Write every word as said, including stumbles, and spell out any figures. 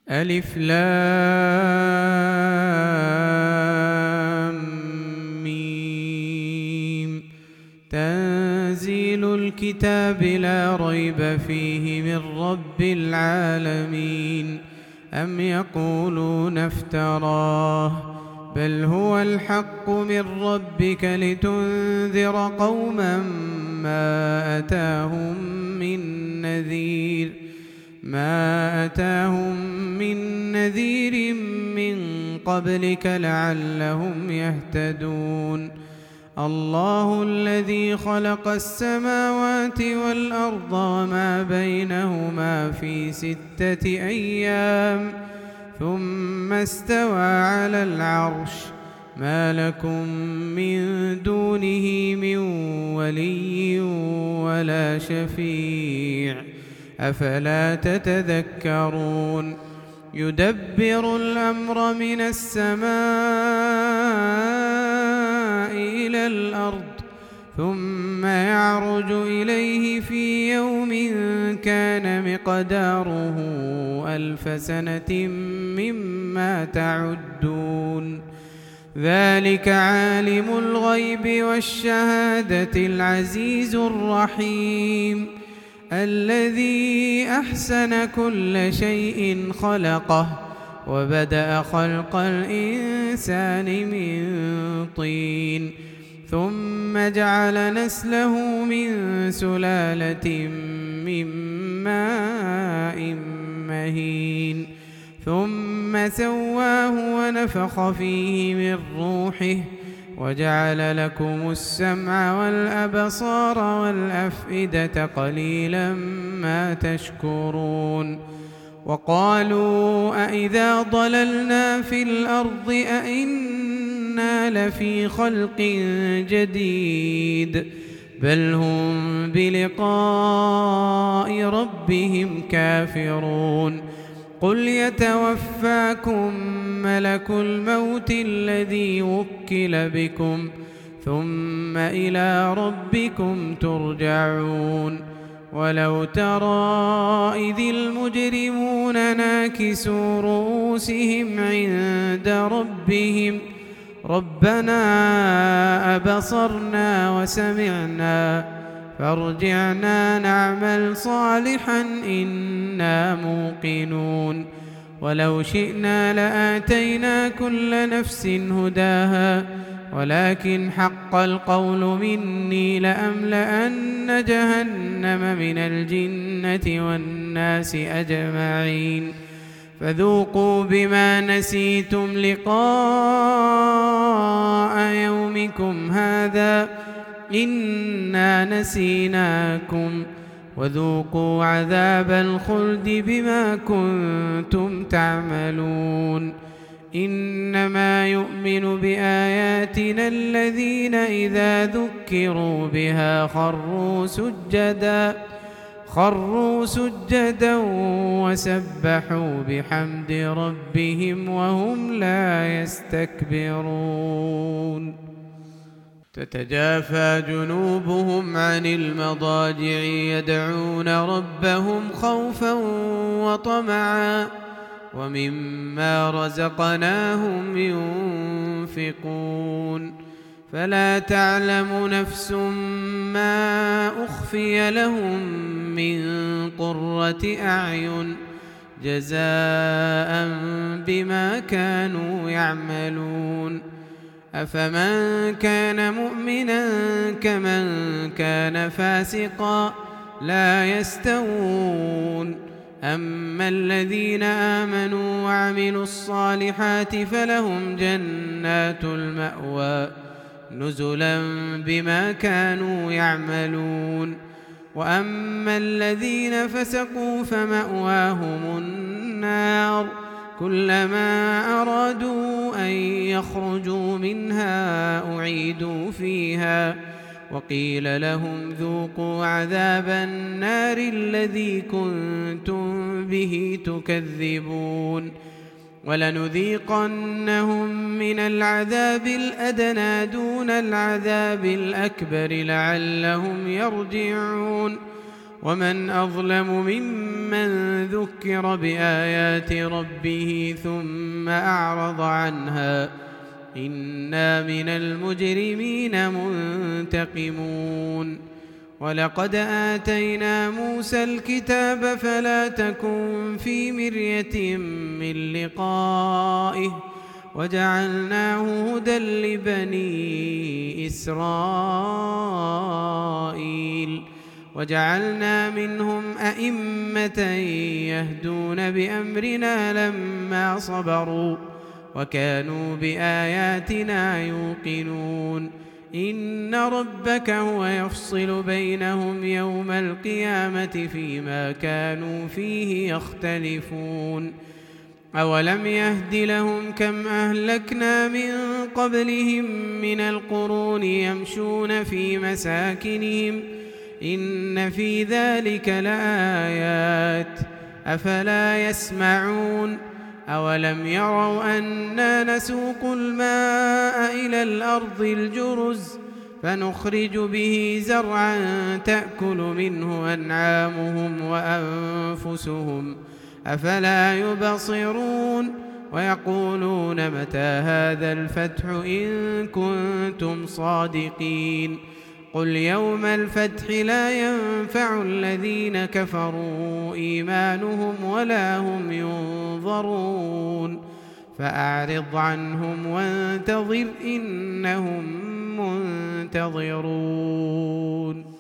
ألف لام ميم. تنزيل الكتاب لا ريب فيه من رب العالمين. أم يقولون افتراه بل هو الحق من ربك لتنذر قوما ما أتاهم من نذير ما أتاهم من نذير من قبلك لعلهم يهتدون. الله الذي خلق السماوات والأرض وما بينهما في ستة أيام ثم استوى على العرش. ما لكم من دونه من ولي ولا شفيع أفلا تتذكرون. يدبر الأمر من السماء إلى الأرض ثم يعرج إليه في يوم كان مقداره ألف سنة مما تعدون. ذلك عالم الغيب والشهادة العزيز الرحيم الذي أحسن كل شيء خلقه وبدأ خلق الإنسان من طين ثم جعل نسله من سلالة من ماء مهين ثم سواه ونفخ فيه من روحه وجعل لكم السمع والأبصار والأفئدة قليلا ما تشكرون. وقالوا أإذا ضللنا في الأرض أإنا لفي خلق جديد بل هم بلقاء ربهم كافرون. قل يتوفاكم ملك الموت الذي وكل بكم ثم إلى ربكم ترجعون. ولو ترى إذ المجرمون ناكسوا رؤوسهم عند ربهم ربنا أبصرنا وسمعنا فارجعنا نعمل صالحا إنا موقنون. ولو شئنا لآتينا كل نفس هداها ولكن حق القول مني لأملأن جهنم من الجنة والناس أجمعين. فذوقوا بما نسيتم لقاء يومكم هذا إنا نسيناكم وذوقوا عذاب الخلد بما كنتم تعملون. إنما يؤمن بآياتنا الذين إذا ذكروا بها خروا سجدا خروا سجدا وسبحوا بحمد ربهم وهم لا يستكبرون. تتجافى جنوبهم عن المضاجع يدعون ربهم خوفا وطمعا ومما رزقناهم ينفقون. فلا تعلم نفس ما أخفي لهم من قرة أعين جزاء بما كانوا يعملون. أفمن كان مؤمنا كمن كان فاسقا لا يستوون. أما الذين آمنوا وعملوا الصالحات فلهم جنات المأوى نزلا بما كانوا يعملون. وأما الذين فسقوا فمأواهم النار كلما أرادوا أن يخرجوا منها أعيدوا فيها وقيل لهم ذوقوا عذاب النار الذي كنتم به تكذبون. ولنذيقنهم من العذاب الأدنى دون العذاب الأكبر لعلهم يرجعون. ومن أظلم ممن ذكر بآيات ربه ثم أعرض عنها إنا من المجرمين منتقمون ولقد آتينا موسى الكتاب فلا تكن في مرية من لقائه وجعلناه هدى لبني إسرائيل وجعلنا منهم أئمة يهدون بأمرنا لما صبروا وكانوا بآياتنا يوقنون إن ربك هو يفصل بينهم يوم القيامة فيما كانوا فيه يختلفون أولم يهد لهم كم أهلكنا من قبلهم من القرون يمشون في مساكنهم إن في ذلك لآيات أفلا يسمعون أولم يروا أنا نسوق الماء إلى الأرض الجرز فنخرج به زرعا تأكل منه أنعامهم وأنفسهم أفلا يبصرون ويقولون متى هذا الفتح إن كنتم صادقين قل يوم الفتح لا ينفع الذين كفروا إيمانهم ولا هم ينظرون فأعرض عنهم وانتظر إنهم منتظرون.